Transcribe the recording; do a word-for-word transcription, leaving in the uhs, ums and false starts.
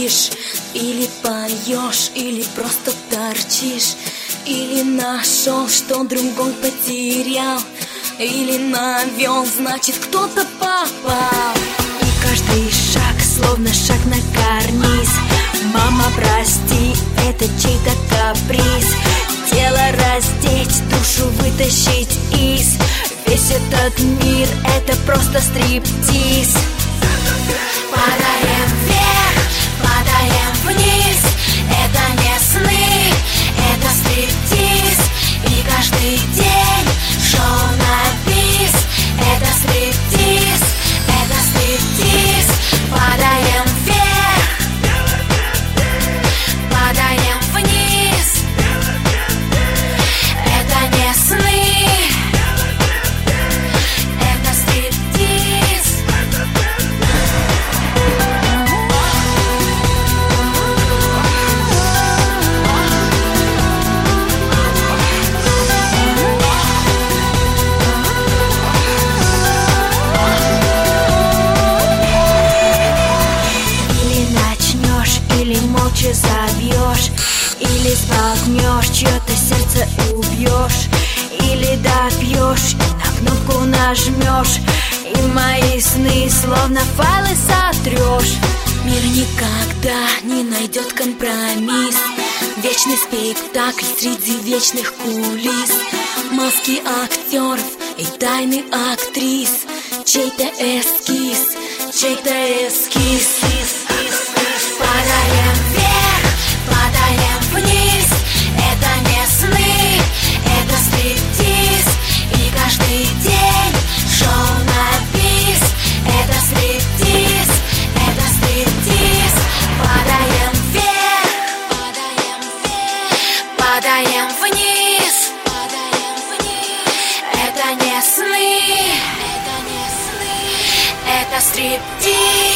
спишь, или поешь, или просто торчишь, или нашел, что другой потерял, или навел, значит кто-то попал. И каждый шаг словно шаг на карниз. Мама, прости, это чей-то каприз. Тело раздеть, душу вытащить из. Весь этот мир — это просто стриптиз. Падаем вверх, падаем вниз. Это не сны, это стриптиз. И каждый день шоу на бис. Это стриптиз, это стриптиз. Падаем вверх, падаем вниз. Это не сны, это стриптиз. Или молча забьешь, или сболтнешь, чье-то сердце убьешь, или допьешь, и на кнопку нажмешь, и мои сны словно файлы сотрешь. Мир никогда не найдет компромисс. Вечный спектакль среди вечных кулис. Маски актеров и тайны актрис. Чей-то эскиз, чей-то эскиз. Падаем вверх, падаем вниз. Это не сны, это стриптиз. И каждый день шоу на бис. Это стриптиз, это стриптиз. Падаем вверх, падаем вверх, падаем вниз. Падаем вниз. Это не сны, это не сны, это стриптиз.